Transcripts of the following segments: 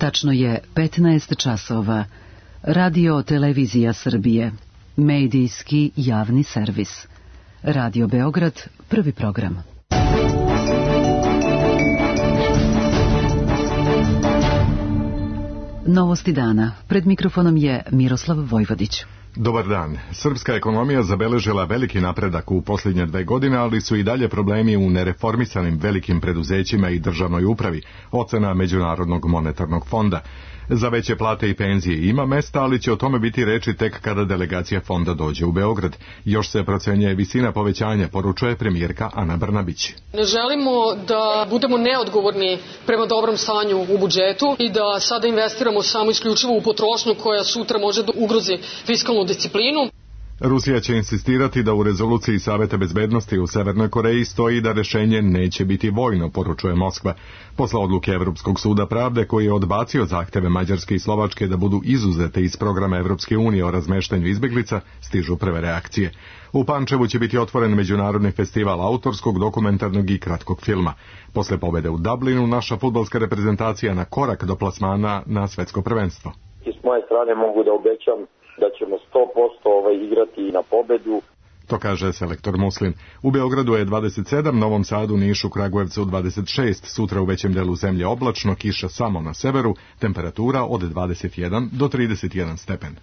Tačno je 15 časova. Radio Televizija Srbije. Medijski javni servis. Radio Beograd, prvi program. Novosti dana. Pred mikrofonom je Miroslav Vojvodić. Dobar dan. Srpska ekonomija zabeležila veliki napredak u posljednje 2 godine, ali su i dalje problemi u nereformisanim velikim preduzećima i državnoj upravi, ocena Međunarodnog monetarnog fonda. Za veće plate i penzije ima mesta, ali će o tome biti reči tek kada delegacija fonda dođe u Beograd. Još se procenjuje visina povećanja, poručuje premijerka Ana Brnabić. Ne želimo da budemo neodgovorni prema dobrom stanju u budžetu i da sada investiramo samo isključivo u potrošnju koja sutra može da ugrozi fiskalnu disciplinu. Rusija će insistirati da u rezoluciji Saveta bezbednosti u Severnoj Koreji stoji da rešenje neće biti vojno, poručuje Moskva. Posle odluke Evropskog suda pravde koji je odbacio zahteve Mađarske i Slovačke da budu izuzete iz programa Evropske unije o razmeštanju izbeglica, stižu prve reakcije. U Pančevu će biti otvoren međunarodni festival autorskog, dokumentarnog i kratkog filma. Posle pobede u Dublinu, naša fudbalska reprezentacija na korak do plasmana na svetsko prvenstvo. S moje strane mogu da obećam da ćemo 100% igrati na pobedu. To kaže selektor Muslin. U Beogradu je 27, Novom Sadu, Nišu, Kragujevcu 26, sutra u većem delu zemlje oblačno, kiša samo na severu, temperatura od 21 do 31 stepen.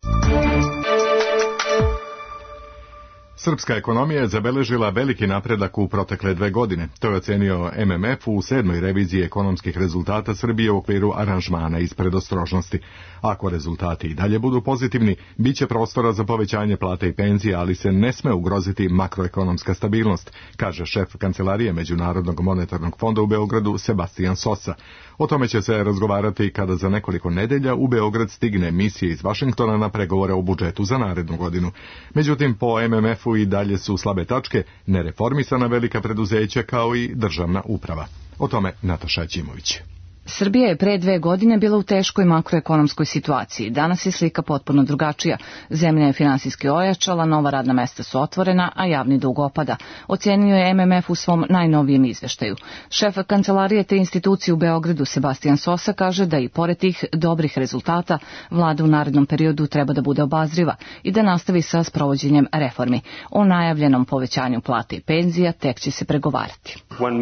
Srpska ekonomija je zabeležila veliki napredak u protekle 2 godine. To je ocenio MMF u 7. reviziji ekonomskih rezultata Srbije u okviru aranžmana iz predostrožnosti. Ako rezultati i dalje budu pozitivni, bit će prostora za povećanje plata i penzija, ali se ne sme ugroziti makroekonomska stabilnost, kaže šef Kancelarije Međunarodnog monetarnog fonda u Beogradu Sebastian Sosa. O tome će se razgovarati kada za nekoliko nedelja u Beograd stigne misija iz Vašingtona na pregovore o budžetu za narednu godinu. Međutim, po MMF-u i dalje su slabe tačke, nereformisana velika preduzeća kao i državna uprava. O tome Nataša Ćimović. Srbija je pre 2 godine bila u teškoj makroekonomskoj situaciji. Danas je slika potpuno drugačija. Zemlja je finansijski ojačala, nova radna mesta su otvorena, a javni dug opada. Ocenio je MMF u svom najnovijem izveštaju. Šef kancelarije te institucije u Beogradu Sebastian Sosa kaže da i pored tih dobrih rezultata vlada u narednom periodu treba da bude obazriva i da nastavi sa sprovođenjem reformi. O najavljenom povećanju plata i penzija tek će se pregovarati.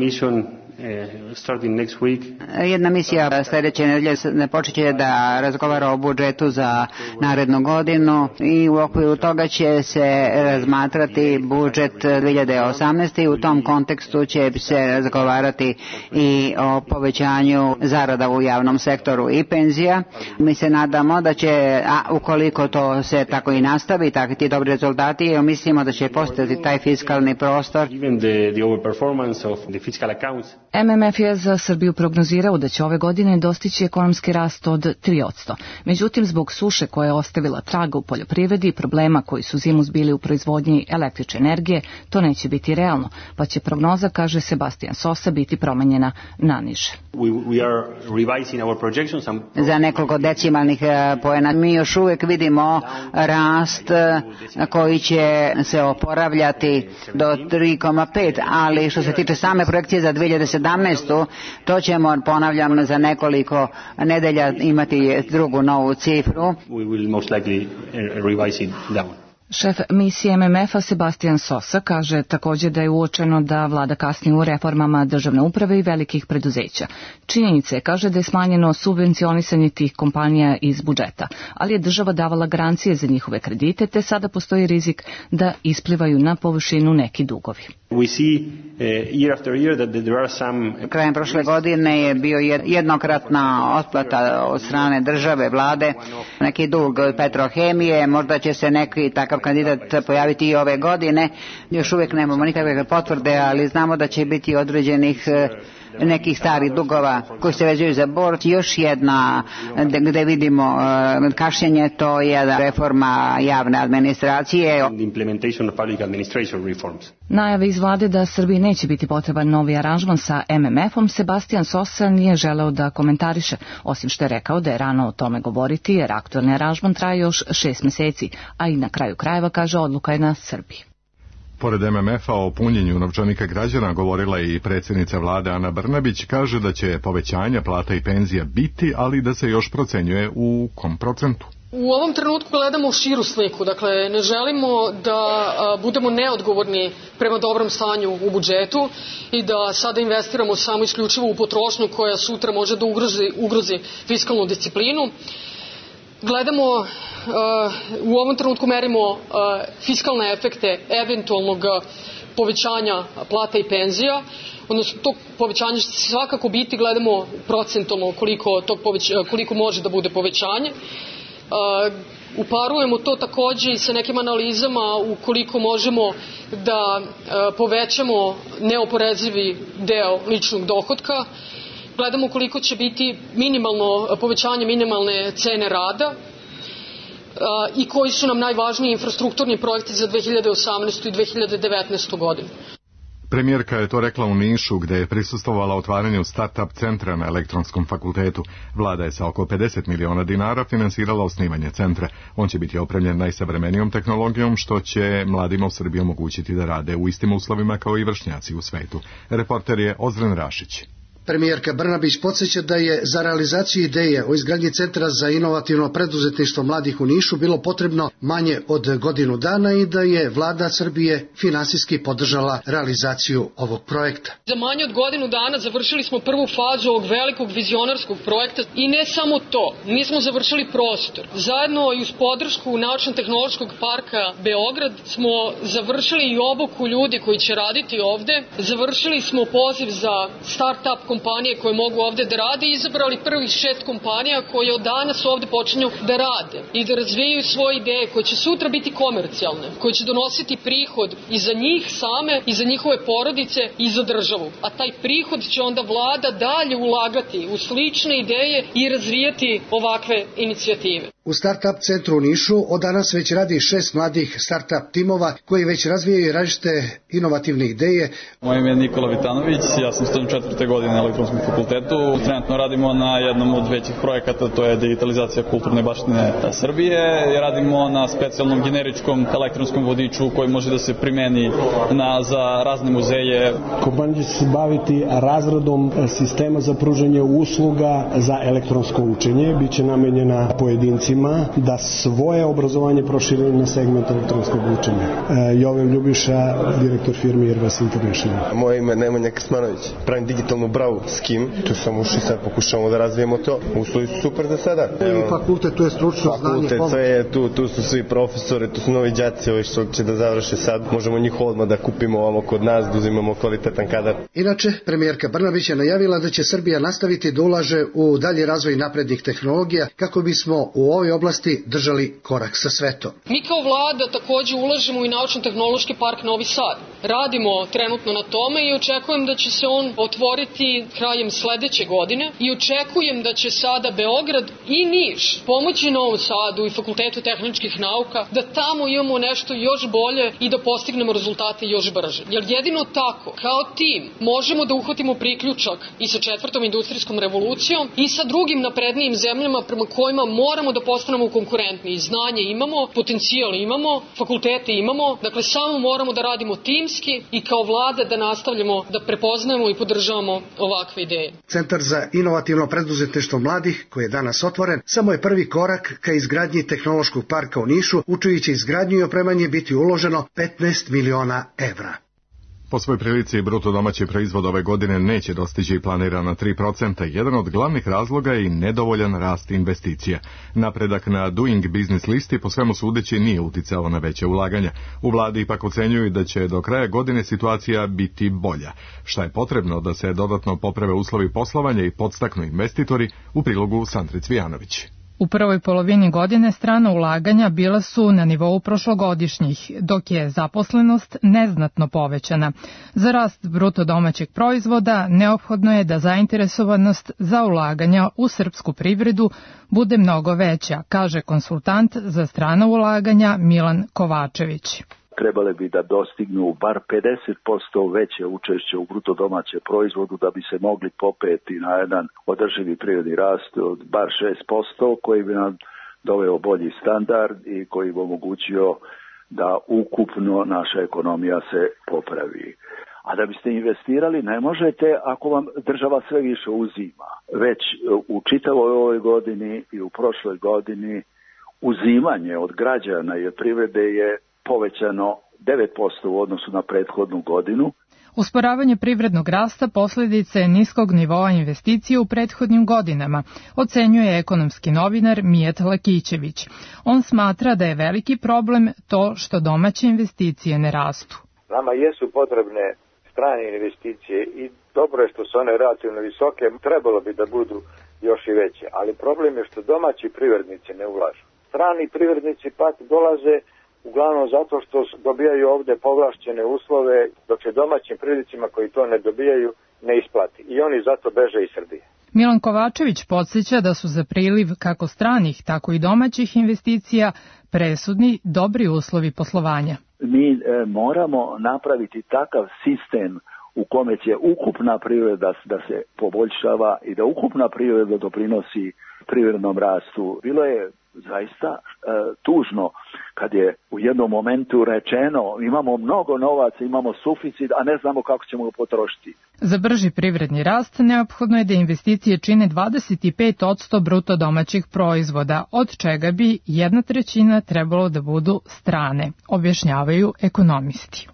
Jedna misija sljedeće nedelje počeće da razgovara o budžetu za narednu godinu i u okviru toga će se razmatrati budžet 2018. i u tom kontekstu će se razgovarati i o povećanju zarada u javnom sektoru i penzija. Mi se nadamo da će, ukoliko to se tako i nastavi, takvi ti dobri rezultati, mislimo da će postojati taj fiskalni prostor. MMF je za Srbiju prognozirao da će ove godine dostići ekonomski rast od 3%. Međutim, zbog suše koja je ostavila traga u poljoprivredi i problema koji su zimus bili u proizvodnji električne energije, to neće biti realno, pa će prognoza, kaže Sebastian Sosa, biti promenjena na niže. Za nekoliko decimalnih poena mi još uvijek vidimo rast koji će se oporavljati do 3,5, ali što se tiče same projekcije za 2017. to ćemo, ponavljam, za nekoliko nedelja imati drugu novu cifru. Šef misije MMF-a Sebastian Sosa kaže također da je uočeno da vlada kasni u reformama državne uprave i velikih preduzeća. Činjenica je, kaže, da je smanjeno subvencionisanje tih kompanija iz budžeta, ali je država davala garancije za njihove kredite, te sada postoji rizik da isplivaju na površinu neki dugovi. Krajem prošle godine je bio jednokratna otplata od strane države, vlade, neki dug Petrohemije, možda će se neki takav kandidat pojaviti i ove godine. Još uvijek nemamo nikakve potvrde, ali znamo da će biti određenih nekih starih dugova koji se vezuju za bor. Još jedna gdje vidimo kašnjenje, to je reforma javne administracije. Najave iz vlade da Srbiji neće biti potreban novi aranžman sa MMF-om, Sebastian Sosa nije želeo da komentariše, osim što je rekao da je rano o tome govoriti jer aktualni aranžman traje još 6 mjeseci, a i na kraju krajeva, kaže, odluka je na Srbiji. Pored MMF-a o punjenju novčanika građana govorila je i predsjednica vlade Ana Brnabić, kaže da će povećanja plata i penzija biti, ali da se još procenjuje u kom procentu. U ovom trenutku gledamo širu sliku, dakle ne želimo da budemo neodgovorni prema dobrom stanju u budžetu i da sada investiramo samo isključivo u potrošnju koja sutra može da ugrozi fiskalnu disciplinu. Gledamo, u ovom trenutku merimo fiskalne efekte eventualnog povećanja plata i penzija, odnosno tog povećanja će svakako biti, gledamo procentualno koliko može da bude povećanje. Uparujemo to takođe i sa nekim analizama ukoliko možemo da povećamo neoporezivi deo ličnog dohotka. Gledamo koliko će biti povećanje minimalne cene rada i koji su nam najvažniji infrastrukturni projekti za 2018. i 2019. godinu. Premijerka je to rekla u Nišu, gde je prisustvovala otvaranju start-up centra na Elektronskom fakultetu. Vlada je sa oko 50 miliona dinara finansirala osnivanje centra. On će biti opremljen najsavremenijom tehnologijom, što će mladima u Srbiji omogućiti da rade u istim uslovima kao i vršnjaci u svetu. Reporter je Ozren Rašić. Premijerka Brnabić podsjeća da je za realizaciju ideje o izgradnji Centra za inovativno preduzetništvo mladih u Nišu bilo potrebno manje od godinu dana i da je vlada Srbije finansijski podržala realizaciju ovog projekta. Za manje od godinu dana završili smo prvu fazu ovog velikog vizionarskog projekta i ne samo to, mi smo završili prostor. Zajedno i uz podršku Naučno-tehnološkog parka Beograd smo završili i obuku ljudi koji će raditi ovde. Završili smo poziv za start-up kompanije koje mogu ovde da rade i izabrali prvih 6 kompanija koje od danas ovde počinju da rade i da razvijaju svoje ideje koje će sutra biti komercijalne, koje će donositi prihod i za njih same i za njihove porodice i za državu. A taj prihod će onda vlada dalje ulagati u slične ideje i razvijati ovakve inicijative. U Startup centru u Nišu od danas već radi 6 mladih startup timova koji već razvijaju različite inovativne ideje. Moje ime je Nikola Vitanović, ja sam student 4. godine na Elektronskom fakultetu. Trenutno radimo na jednom od većih projekata, to je digitalizacija kulturne baštine Srbije. Radimo na specijalnom generičkom elektronskom vodiču koji može da se primeni za razne muzeje. Kompanija će se baviti razradom sistema za pružanje usluga za elektronsko učenje. Biće namenjena pojedincima da svoje obrazovanje prošire na segment elektronskog učenja. Jovan Ljubiša, direktor firme Irvas International. Moje ime je Nemanja Krsmanović. Pravim digitalnu bravu s kim. Tu sam ušli, sad pokušamo da razvijemo to. Uslovi su super za sada. I fakultet, tu je stručno znanje. Fakultet, tu su svi profesori, tu su novi đaci, ovi što će da završe sad. Možemo njih odmah da kupimo ovamo kod nas, da uzimamo kvalitetan kadar. Inače, premijerka Brnabić je najavila da će Srbija nastaviti da ulaže u dalji razvoj naprednih tehnologija kako bismo u ovoj oblasti držali korak sa svetom. Mi kao vlada takođe ulažemo i Naučno-tehnološki park Novi Sad. Radimo trenutno na tome i očekujem da će se on otvoriti krajem sledeće godine i očekujem da će sada Beograd i Niš pomoći Novom Sadu i Fakultetu tehničkih nauka da tamo imamo nešto još bolje i da postignemo rezultate još brže. Jer jedino tako, kao tim, možemo da uhvatimo priključak i sa 4. industrijskom revolucijom i sa drugim naprednijim zemljama prema kojima moramo da postanemo konkurentni. Znanje imamo, potencijal imamo, fakultete imamo, dakle samo moramo da radimo timski i kao vlada da nastavljamo da prepoznajemo i podržavamo ovakve ideje. Centar za inovativno preduzetništvo mladih, koji je danas otvoren, samo je prvi korak ka izgradnji tehnološkog parka u Nišu, u čiji će izgradnju i opremanje biti uloženo 15 miliona evra. Po svoj prilici bruto domaći proizvod ove godine neće dostići planirana 3%. Jedan od glavnih razloga je i nedovoljan rast investicija. Napredak na Doing Business listi po svemu sudeći nije uticao na veće ulaganja. U vladi ipak ocenjuju da će do kraja godine situacija biti bolja. Šta je potrebno da se dodatno poprave uslovi poslovanja i podstaknu investitori, u prilogu Sandre Cvijanović. U prvoj polovini godine strana ulaganja bila su na nivou prošlogodišnjih, dok je zaposlenost neznatno povećana. Za rast bruto domaćeg proizvoda neophodno je da zainteresovanost za ulaganja u srpsku privredu bude mnogo veća, kaže konsultant za strana ulaganja Milan Kovačević. Trebale bi da dostignu bar 50% veće učešće u bruto domaće proizvodu da bi se mogli popeti na jedan održivi privredni rast od bar 6% koji bi nam doveo bolji standard i koji bi omogućio da ukupno naša ekonomija se popravi. A da biste investirali ne možete ako vam država sve više uzima. Već u čitavoj ovoj godini i u prošloj godini uzimanje od građana i od privrede je povećano 9% u odnosu na prethodnu godinu. Usporavanje privrednog rasta posljedica je niskog nivoa investicije u prethodnim godinama, ocenjuje ekonomski novinar Mijat Lakićević. On smatra da je veliki problem to što domaće investicije ne rastu. Nama jesu potrebne strane investicije i dobro je što su one relativno visoke, trebalo bi da budu još i veće, ali problem je što domaći privrednici ne ulažu. Strani privrednici pak dolaze uglavnom zato što dobijaju ovde povlašćene uslove, dok je domaćim privrednicima koji to ne dobijaju ne isplati. I oni zato beže iz Srbije. Milan Kovačević podsjeća da su za priliv kako stranih, tako i domaćih investicija presudni dobri uslovi poslovanja. Mi moramo napraviti takav sistem u kome će ukupna privreda da se poboljšava i da ukupna privreda doprinosi privrednom rastu. Bilo je zaista tužno kad je u jednom momentu rečeno imamo mnogo novaca, imamo suficit, a ne znamo kako ćemo ga potrošiti. Za brži privredni rast neophodno je da investicije čine 25% bruto domaćih proizvoda, od čega bi 1/3 trebalo da budu strane, objašnjavaju ekonomisti.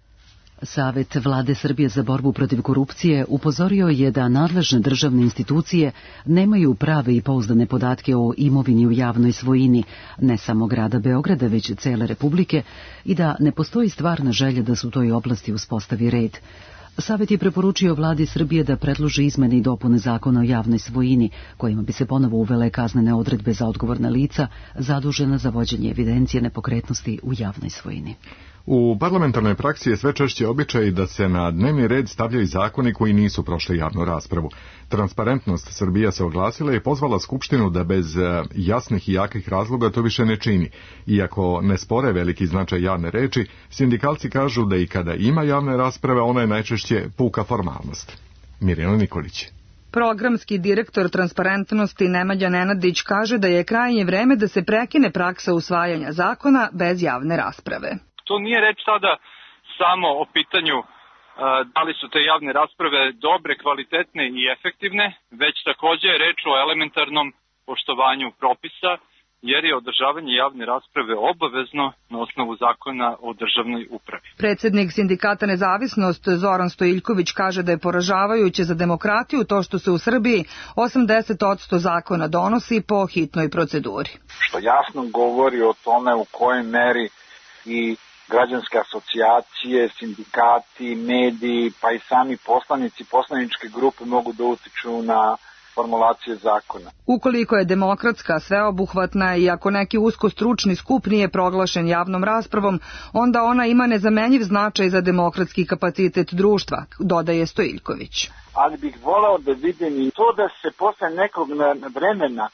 Savet Vlade Srbije za borbu protiv korupcije upozorio je da nadležne državne institucije nemaju prave i pouzdane podatke o imovini u javnoj svojini, ne samo grada Beograda, već cele Republike, i da ne postoji stvarna želja da se u toj oblasti uspostavi red. Savet je preporučio Vladi Srbije da predloži izmene i dopune zakona o javnoj svojini, kojima bi se ponovo uvele kaznene odredbe za odgovorna lica zadužena za vođenje evidencije nepokretnosti u javnoj svojini. U parlamentarnoj praksi je sve češće običaj da se na dnevni red stavljaju zakoni koji nisu prošli javnu raspravu. Transparentnost Srbija se oglasila i pozvala Skupštinu da bez jasnih i jakih razloga to više ne čini. Iako ne spore veliki značaj javne reči, sindikalci kažu da i kada ima javne rasprave, ona je najčešće puka formalnost. Mirjana Nikolić. Programski direktor Transparentnosti Nemanja Nenadić kaže da je krajnje vreme da se prekine praksa usvajanja zakona bez javne rasprave. To nije reč sada samo o pitanju da li su te javne rasprave dobre, kvalitetne i efektivne, već takođe je reč o elementarnom poštovanju propisa, jer je održavanje javne rasprave obavezno na osnovu zakona o državnoj upravi. Predsednik sindikata Nezavisnost Zoran Stojiljković kaže da je poražavajuće za demokratiju to što se u Srbiji 80% zakona donosi po hitnoj proceduri. Što jasno govori o tome u kojoj meri i građanske asocijacije, sindikati, mediji, pa i sami poslanici, poslaničke grupe mogu da utiču na formulacije zakona. Ukoliko je demokratska, sveobuhvatna i ako neki usko stručni skup nije proglašen javnom raspravom, onda ona ima nezamenjiv značaj za demokratski kapacitet društva, dodaje Stojiljković. Ali bih voleo da vidim i to da se posle nekog vremena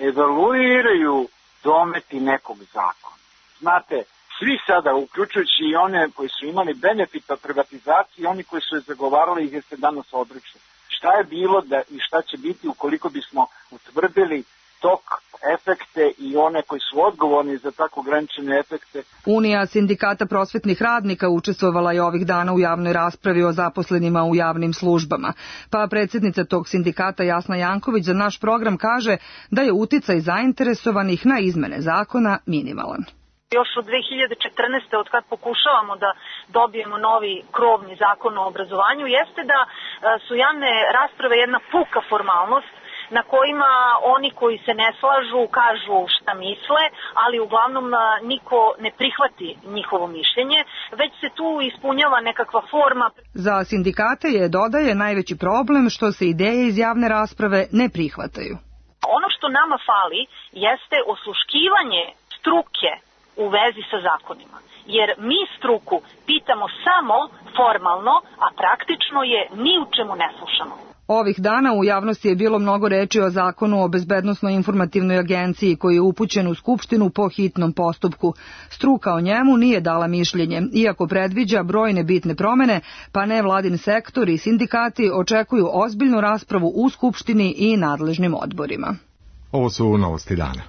evaluiraju dometi nekog zakona. Znate, svi sada, uključujući i one koji su imali benefit od privatizacije i oni koji su je zagovarali ih se danas odriču. Šta je bilo i šta će biti ukoliko bismo utvrdili tok, efekte i one koji su odgovorni za tako ograničene efekte. Unija sindikata prosvetnih radnika učestvovala je ovih dana u javnoj raspravi o zaposlenima u javnim službama. Pa predsjednica tog sindikata Jasna Janković za naš program kaže da je uticaj zainteresovanih na izmene zakona minimalan. Još od 2014. od kad pokušavamo da dobijemo novi krovni zakon o obrazovanju jeste da su javne rasprave jedna puka formalnost na kojima oni koji se ne slažu kažu šta misle, ali uglavnom niko ne prihvati njihovo mišljenje, već se tu ispunjava nekakva forma. Za sindikate je, dodaje, najveći problem što se ideje iz javne rasprave ne prihvataju. Ono što nama fali jeste osluškivanje struke u vezi sa zakonima. Jer mi struku pitamo samo formalno, a praktično je ni u čemu ne slušamo. Ovih dana u javnosti je bilo mnogo reči o zakonu o bezbednosno-informativnoj agenciji koji je upućen u Skupštinu po hitnom postupku. Struka o njemu nije dala mišljenje, iako predviđa brojne bitne promene, pa nevladin sektor i sindikati očekuju ozbiljnu raspravu u Skupštini i nadležnim odborima. Ovo su novosti dana.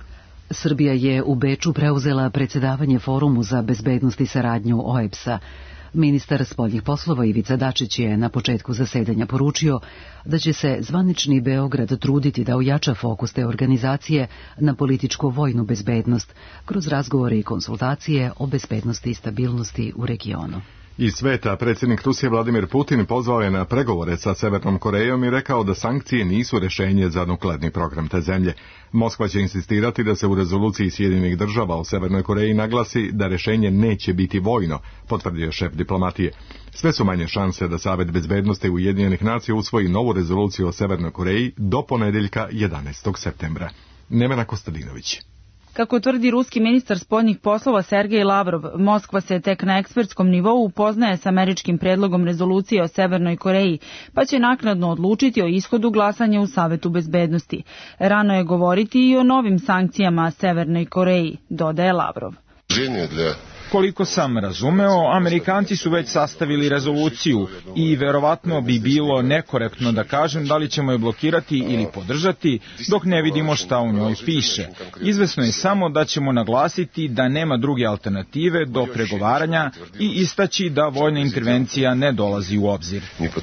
Srbija je u Beču preuzela predsjedavanje Forumu za bezbednost i saradnju OEBS-a. Ministar spoljnih poslova Ivica Dačić je na početku zasedanja poručio da će se zvanični Beograd truditi da ojača fokus te organizacije na političko-vojnu bezbednost kroz razgovore i konsultacije o bezbednosti i stabilnosti u regionu. Iz sveta predsjednik Rusije Vladimir Putin pozvao je na pregovore sa Severnom Korejom i rekao da sankcije nisu rješenje za nuklearni program te zemlje. Moskva će insistirati da se u rezoluciji Sjedinjenih država o Severnoj Koreji naglasi da rješenje neće biti vojno, potvrdio šef diplomatije. Sve su manje šanse da Savet bezbednosti Ujedinjenih nacija usvoji novu rezoluciju o Severnoj Koreji do ponedjeljka 11. septembra. Nevena Kostadinović. Kako tvrdi ruski ministar spoljnih poslova Sergej Lavrov, Moskva se tek na ekspertskom nivou upoznaje s američkim predlogom rezolucije o Severnoj Koreji, pa će naknadno odlučiti o ishodu glasanja u Savetu bezbednosti. Rano je govoriti i o novim sankcijama Severnoj Koreji, dodaje Lavrov. Koliko sam razumeo, Amerikanci su već sastavili rezoluciju i verovatno bi bilo nekorektno da kažem da li ćemo je blokirati ili podržati dok ne vidimo šta u njoj piše. Izvesno je samo da ćemo naglasiti da nema druge alternative do pregovaranja i istaći da vojna intervencija ne dolazi u obzir.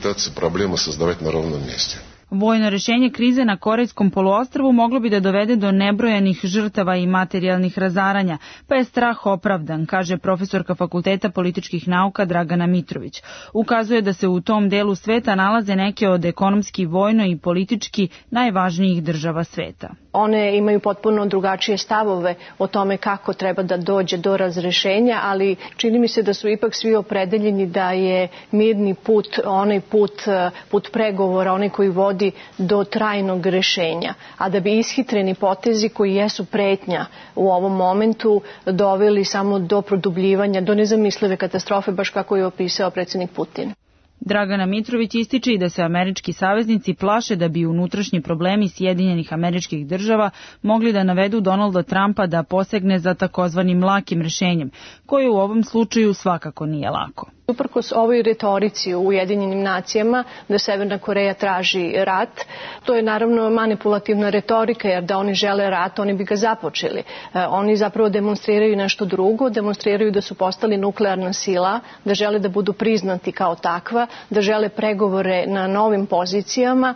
Vojno rješenje krize na Korejskom poluostrvu moglo bi da dovede do nebrojenih žrtava i materijalnih razaranja, pa je strah opravdan, kaže profesorka Fakulteta političkih nauka Dragana Mitrović. Ukazuje da se u tom delu sveta nalaze neke od ekonomski, vojno i politički najvažnijih država sveta. One imaju potpuno drugačije stavove o tome kako treba da dođe do razrešenja, ali čini mi se da su ipak svi opredeljeni da je mirni put, onaj put pregovora, onaj koji vodi do trajnog rešenja, a da bi ishitreni potezi koji jesu pretnja u ovom momentu doveli samo do produbljivanja, do nezamislive katastrofe, baš kako je opisao predsjednik Putin. Dragana Mitrović ističe i da se američki saveznici plaše da bi unutrašnji problemi Sjedinjenih Američkih Država mogli da navedu Donalda Trumpa da posegne za takozvanim lakim rješenjem, koje u ovom slučaju svakako nije lako. Uprkos ovoj retorici u Ujedinjenim nacijama da Severna Koreja traži rat, to je naravno manipulativna retorika, jer da oni žele rat, oni bi ga započeli. Oni zapravo demonstriraju nešto drugo, demonstriraju da su postali nuklearna sila, da žele da budu priznati kao takva, da žele pregovore na novim pozicijama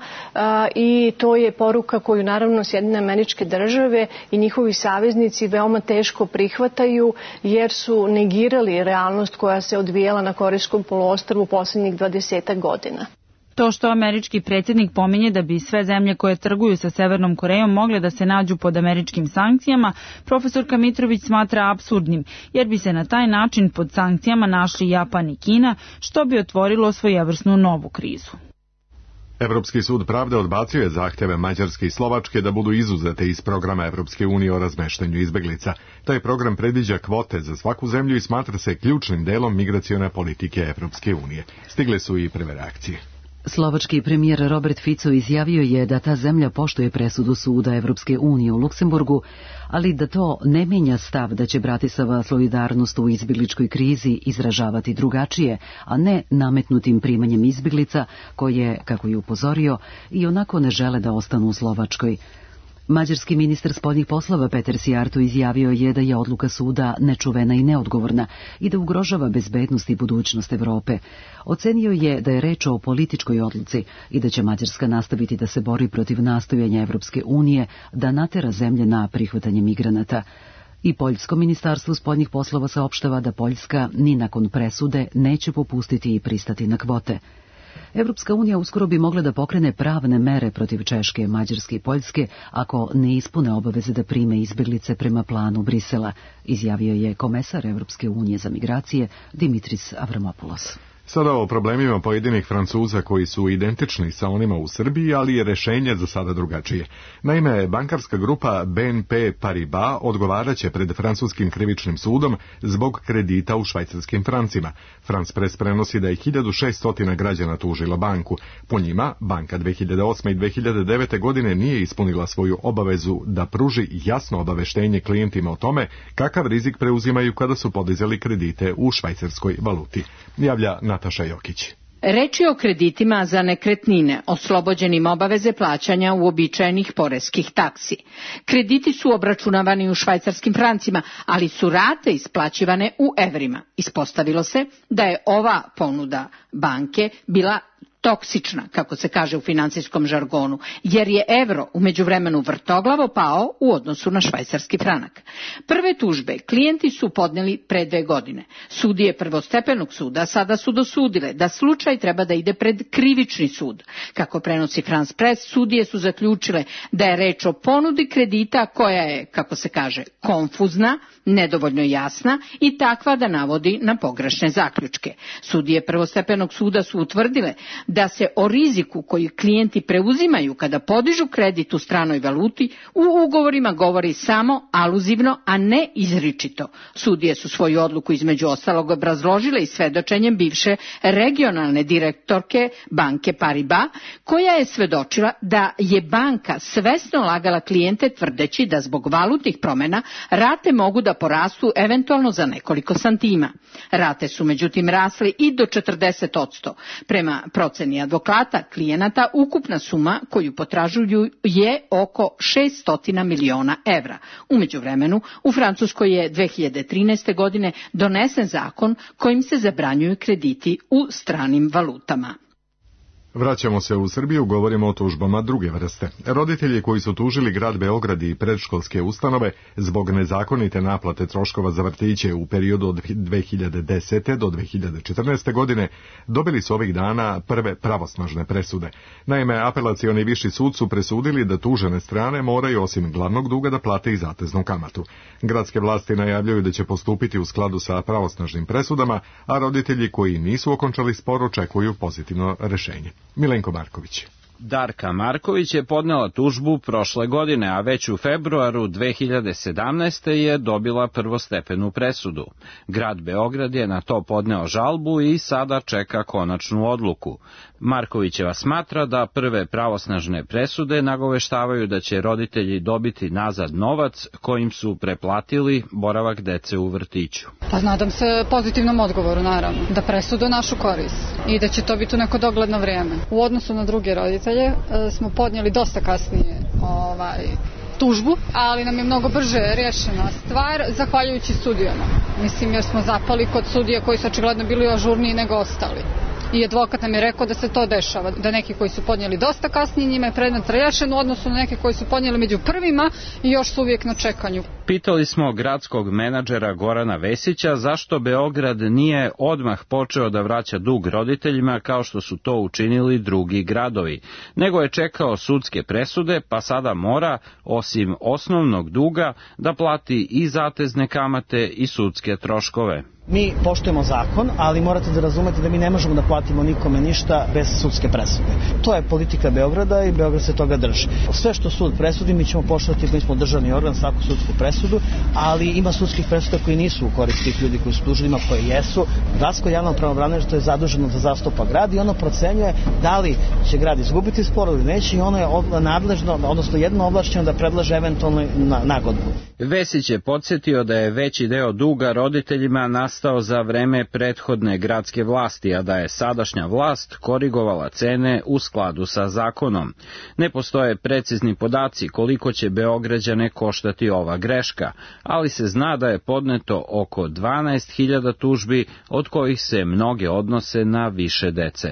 i to je poruka koju naravno Sjedinjene Američke Države i njihovi saveznici veoma teško prihvataju, jer su negirali realnost koja se odvijela na Korejskom poluostrvu posljednjih 20 godina. To što američki predsjednik pominje da bi sve zemlje koje trguju sa Severnom Korejom mogle da se nađu pod američkim sankcijama, profesorka Mitrović smatra apsurdnim, jer bi se na taj način pod sankcijama našli Japan i Kina, što bi otvorilo svojevrsnu novu krizu. Evropski sud pravde odbacio je zahtjeve Mađarske i Slovačke da budu izuzete iz programa Evropske unije o razmeštanju izbeglica. Taj program predviđa kvote za svaku zemlju i smatra se ključnim delom migracione politike Evropske unije. Stigle su i prve reakcije. Slovački premijer Robert Fico izjavio je da ta zemlja poštuje presudu suda Evropske unije u Luksemburgu, ali da to ne mijenja stav da će Bratislava solidarnost u izbjegličkoj krizi izražavati drugačije, a ne nametnutim primanjem izbjeglica koje, kako je upozorio, i onako ne žele da ostanu u Slovačkoj. Mađarski ministar spoljnih poslova Peter Sijarto izjavio je da je odluka suda nečuvena i neodgovorna i da ugrožava bezbednost i budućnost Evrope. Ocenio je da je reč o političkoj odluci i da će Mađarska nastaviti da se bori protiv nastojanja Evropske unije da natera zemlje na prihvatanje migranata. I Poljsko ministarstvo spoljnih poslova saopštava da Poljska ni nakon presude neće popustiti i pristati na kvote. Evropska unija uskoro bi mogla da pokrene pravne mere protiv Češke, Mađarske i Poljske ako ne ispune obaveze da prime izbjeglice prema planu Brisela, izjavio je komesar Evropske unije za migracije Dimitris Avramopoulos. Sada o problemima pojedinih Francuza koji su identični sa onima u Srbiji, ali je rješenje za sada drugačije. Naime, bankarska grupa BNP Paribas odgovaraće pred francuskim krivičnim sudom zbog kredita u švajcarskim francima. France Press prenosi da je 1600 građana tužilo banku. Po njima, banka 2008. i 2009. godine nije ispunila svoju obavezu da pruži jasno obaveštenje klijentima o tome kakav rizik preuzimaju kada su podizali kredite u švajcarskoj valuti. Javlja Nataša Jokić. Reč je o kreditima za nekretnine, oslobođenim obaveze plaćanja uobičajenih poreskih taksi. Krediti su obračunavani u švajcarskim francima, ali su rate isplaćivane u evrima. Ispostavilo se da je ova ponuda banke bila toksična, kako se kaže u finansijskom žargonu, jer je evro u međuvremenu vrtoglavo pao u odnosu na švajcarski franak. Prve tužbe klijenti su podneli pre 2 godine. Sudije prvostepenog suda sada su dosudile da slučaj treba da ide pred krivični sud. Kako prenosi France Press, sudije su zaključile da je reč o ponudi kredita koja je, kako se kaže, konfuzna, nedovoljno jasna i takva da navodi na pogrešne zaključke. Sudije prvostepenog suda su utvrdile da se o riziku koji klijenti preuzimaju kada podižu kredit u stranoj valuti u ugovorima govori samo aluzivno, a ne izričito. Sudije su svoju odluku između ostalog obrazložile i svedočenjem bivše regionalne direktorke banke Paribas, koja je svedočila da je banka svesno lagala klijente tvrdeći da zbog valutnih promjena rate mogu da porastu eventualno za nekoliko santima. Rate su međutim rasle i do 40%. Prema proceni advokata klijenata, ukupna suma koju potražuju je oko 600 miliona evra. U međuvremenu, u Francuskoj je 2013. godine donesen zakon kojim se zabranjuju krediti u stranim valutama. Vraćamo se u Srbiju, govorimo o tužbama druge vrste. Roditelji koji su tužili grad Beograd i predškolske ustanove zbog nezakonite naplate troškova za vrtiće u periodu od 2010. do 2014. godine dobili su ovih dana prve pravosnažne presude. Naime, apelacioni viši sud su presudili da tužene strane moraju osim glavnog duga da plate i zateznu kamatu. Gradske vlasti najavljuju da će postupiti u skladu sa pravosnažnim presudama, a roditelji koji nisu okončali spor očekuju pozitivno rešenje. Milenko Marković. Darka Marković je podnela tužbu prošle godine, a već u februaru 2017. je dobila prvostepenu presudu. Grad Beograd je na to podneo žalbu i sada čeka konačnu odluku. Markovićeva smatra da prve pravosnažne presude nagoveštavaju da će roditelji dobiti nazad novac kojim su preplatili boravak dece u vrtiću. Pa nadam se pozitivnom odgovoru, naravno, da presude našu korist i da će to biti u neko dogledno vrijeme. U odnosu na druge roditelje smo podnijeli dosta kasnije tužbu, ali nam je mnogo brže rješena stvar zahvaljujući sudijama. Mislim, jer smo zapali kod sudija koji su očigledno bili ažurniji nego ostali. I advokat nam je rekao da se to dešava, da neki koji su podnijeli dosta kasnije, njima je predmet rješen u odnosu na neke koji su podnijeli među prvima i još su uvijek na čekanju. Pitali smo gradskog menadžera Gorana Vesića zašto Beograd nije odmah počeo da vraća dug roditeljima kao što su to učinili drugi gradovi, nego je čekao sudske presude, pa sada mora, osim osnovnog duga, da plati i zatezne kamate i sudske troškove. Mi poštujemo zakon, ali morate da razumete da mi ne možemo da platimo nikome ništa bez sudske presude. To je politika Beograda i Beograd se toga drži. Sve što sud presudi mi ćemo poštovati, mi smo državni organ, svaku sudsku presudu, ali ima sudskih presuda koji nisu u korist tih ljudi koji su tužili, ima koje jesu. Gradsko javno pravobranilaštvo je zaduženo da zastupa grad i ono procenjuje da li će grad izgubiti spor ili neće i ono je nadležno, odnosno jedno ovlašćeno da predlaže eventualno nagodbu. Vesić je podsjetio da je veći deo duga roditeljima nastao za vreme prethodne gradske vlasti, a da je sadašnja vlast korigovala cene u skladu sa zakonom. Ne postoje precizni podaci koliko će Beograđane koštati ova greška, ali se zna da je podneto oko 12.000 tužbi, od kojih se mnoge odnose na više dece.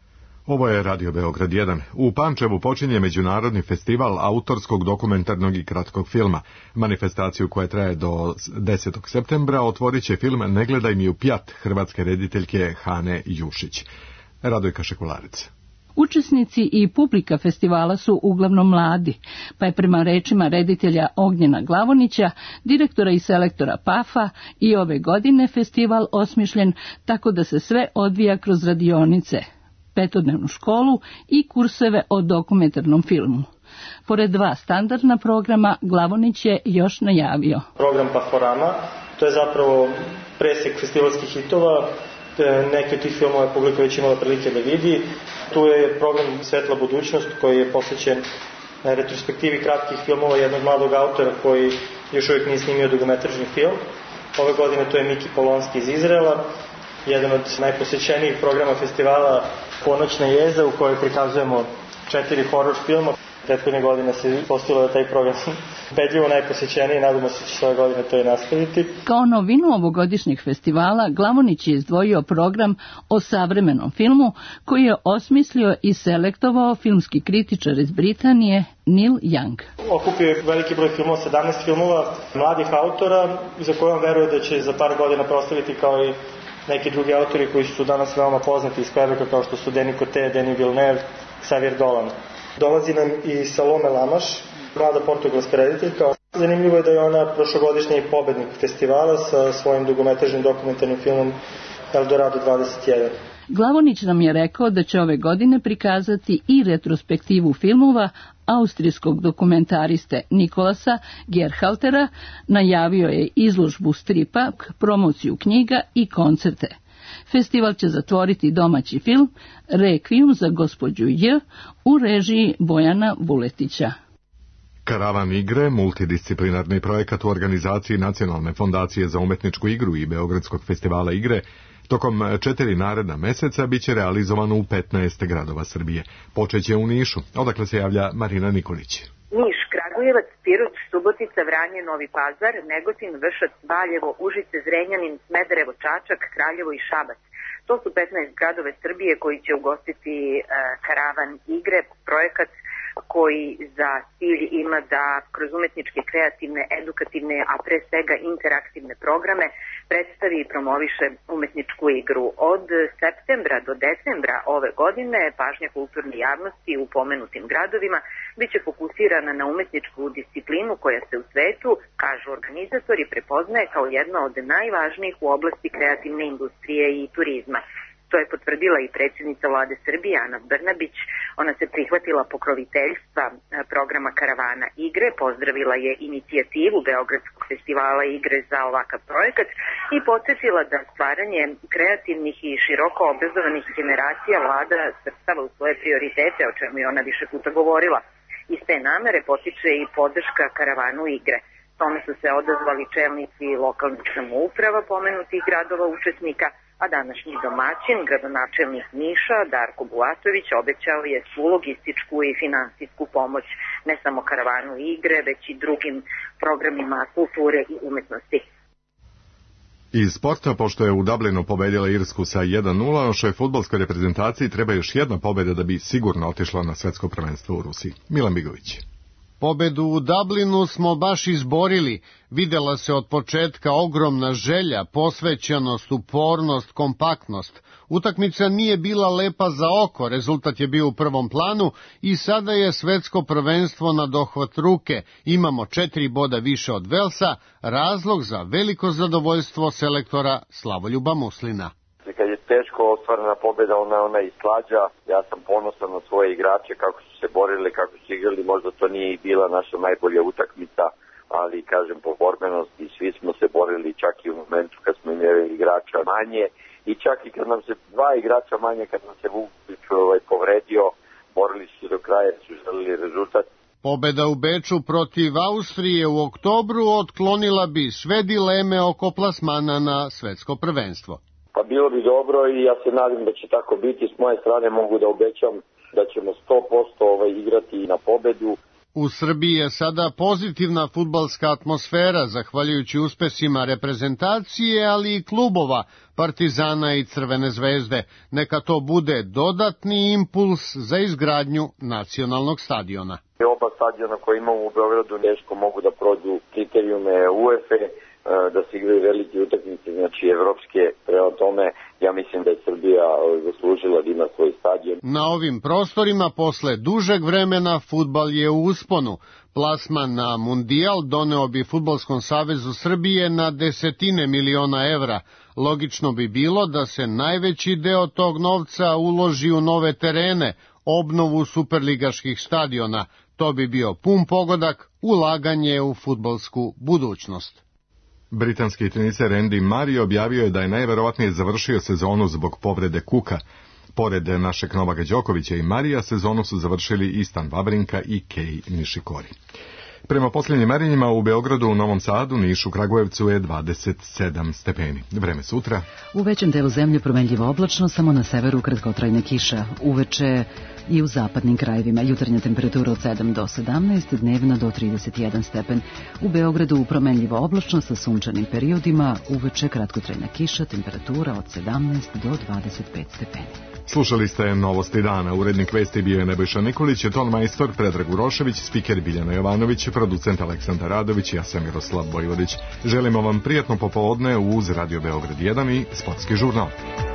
Ovo je Radio Beograd 1. U Pančevu počinje Međunarodni festival autorskog, dokumentarnog i kratkog filma. Manifestaciju koja traje do 10. septembra otvorit će film Ne gledaj mi u pjat hrvatske rediteljke Hane Jušić. Radojka Šekularec. Učesnici i publika festivala su uglavnom mladi, pa je prema rečima reditelja Ognjena Glavonića, direktora i selektora PAF-a, i ove godine festival osmišljen tako da se sve odvija kroz radionice, petodnevnu školu i kurseve o dokumentarnom filmu. Pored 2 standardna programa, Glavonić je još najavio. Program Paforama, to je zapravo presjek festivalskih hitova, neki od tih filmova je publika već imala prilike da vidi. Tu je program Svetla budućnost koji je posvećen retrospektivi kratkih filmova jednog mladog autora koji još uvijek nije snimio dugometražni film. Ove godine to je Miki Polonski iz Izraela. jedan od najposećenijih programa festivala Ponoćna jeza u kojoj prikazujemo 4 horor filma. Prethodne godine se postavilo da taj program bedljivo najposećeniji i nadamo se će svoje godine to i nastaviti. Kao novinu ovogodišnjeg festivala Glavonić je izdvojio program o savremenom filmu koji je osmislio i selektovao filmski kritičar iz Britanije Neil Young. Okupio je veliki broj filmova, 17 filmova mladih autora za koje on veruje da će za par godina proslaviti kao i neki drugi autori koji su danas veoma poznati iz Quebeca kao što su Denis Cote, Denis Villeneuve, Xavier Dolan. Dolazi nam i Salome Lamaš, mlada portugalska rediteljka. Zanimljivo je da je ona prošlogodišnji pobednik festivala sa svojim dugometražnim dokumentarnim filmom Eldorado 21. Glavonić nam je rekao da će ove godine prikazati i retrospektivu filmova austrijskog dokumentariste Nikolasa Gerhaltera, najavio je izložbu stripa, promociju knjiga i koncerte. Festival će zatvoriti domaći film Rekvijum za gospođu J u režiji Bojana Vuletića. Karavan igre, multidisciplinarni projekat u organizaciji Nacionalne fondacije za umetničku igru i Beogradskog festivala igre, tokom 4 naredna meseca biće realizovano u 15 gradova Srbije. Počeće u Nišu, odakle se javlja Marina Nikolić. Niš, Kragujevac, Pirot, Subotica, Vranje, Novi Pazar, Negotin, Vršac, Valjevo, Užice, Zrenjanin, Smederevo, Čačak, Kraljevo i Šabac. To su 15 gradove Srbije koji će ugostiti Karavan igre, projekat koji za cilj ima da kroz umetničke, kreativne, edukativne, a pre svega interaktivne programe predstavi i promoviše umetničku igru. Od septembra do decembra ove godine pažnja kulturne javnosti u pomenutim gradovima biće fokusirana na umetničku disciplinu koja se u svetu, kažu organizatori, prepoznaje kao jedna od najvažnijih u oblasti kreativne industrije i turizma. To je potvrdila i predsjednica Vlade Srbije Ana Brnabić. Ona se prihvatila pokroviteljstva programa Karavana igre, pozdravila je inicijativu Beogradskog festivala igre za ovakav projekat i podsjetila da stvaranje kreativnih i široko obrazovanih generacija Vlada svrstava u svoje prioritete, o čemu je ona više puta govorila. Iz te namere potiče i podrška Karavanu igre. Tome su se odazvali čelnici lokalnih samouprava pomenutih gradova učesnika, a današnji domaćin, gradonačelnik Niša, Darko Bulatović, obećao je svu logističku i finansijsku pomoć ne samo Karavanu igre, već i drugim programima kulture i umetnosti. Iz sporta, pošto je u Dublinu pobedila Irsku sa 1:0, našoj fudbalskoj reprezentaciji treba još jedna pobeda da bi sigurno otišla na svetsko prvenstvo u Rusiji. Milan Bigović. Pobedu u Dublinu smo baš izborili. Videla se od početka ogromna želja, posvećenost, upornost, kompaktnost. Utakmica nije bila lepa za oko, rezultat je bio u prvom planu i sada je svetsko prvenstvo na dohvat ruke. Imamo 4 boda više od Velsa, razlog za veliko zadovoljstvo selektora Slavoljuba Muslina. Kad je teško ostvarena pobjeda, ona i slađa. Ja sam ponosan na svoje igrače, kako su se borili, kako su igrali. Možda to nije i bila naša najbolja utakmica, ali kažem po borbenosti svi smo se borili, čak i u momentu kad smo imali igrača manje i čak i kad nam se 2 igrača manje, kad nam se Vukić povredio, borili su do kraja, su želili rezultat. Pobeda u Beču protiv Austrije u oktobru otklonila bi sve dileme oko plasmana na svetsko prvenstvo. Pa bilo bi dobro i ja se nadam da će tako biti. S moje strane mogu da obećam da ćemo 100% igrati na pobedu. U Srbiji je sada pozitivna fudbalska atmosfera, zahvaljujući uspesima reprezentacije, ali i klubova Partizana i Crvene zvezde. Neka to bude dodatni impuls za izgradnju nacionalnog stadiona. Oba stadiona koje imamo u Beogradu teško mogu da prođu kriterijume UEFA, da se igraju velike utakmice, znači evropske. Prema tome, ja mislim da je Srbija zaslužila da ima svoj stadion. Na ovim prostorima posle dužeg vremena fudbal je u usponu. Plasman na Mundijal doneo bi Fudbalskom savezu Srbije na desetine miliona evra. Logično bi bilo da se najveći deo tog novca uloži u nove terene, obnovu superligaških stadiona. To bi bio pun pogodak, ulaganje u fudbalsku budućnost. Britanski teniser Andy Murray objavio je da je najverovatnije završio sezonu zbog povrede kuka. Pored našeg Novaka Đokovića i Marija, sezonu su završili i Stan Wawrinka i Kei Nishikori. Prema posljednjim merenjima u Beogradu, u Novom Sadu, Nišu, Kragujevcu je 27 stepeni. Vreme sutra. U većem delu zemlje promenljivo oblačno, samo na severu kratkotrajna kiša. Uveče i u zapadnim krajevima jutarnja temperatura od 7 do 17, dnevna do 31 stepen. U Beogradu promenljivo oblačno sa sunčanim periodima, uveče kratkotrajna kiša, temperatura od 17 do 25 stepeni. Slušali ste Novosti dana. Urednik vesti bio je Nebojša Nikolić, tonmajstor Predrag Urošević, spiker Biljana Jovanović, producent Aleksandar Radović, ja sam Miroslav Bojvodić. Želimo vam prijatno popodne uz Radio Beograd 1 i Sportski žurnal.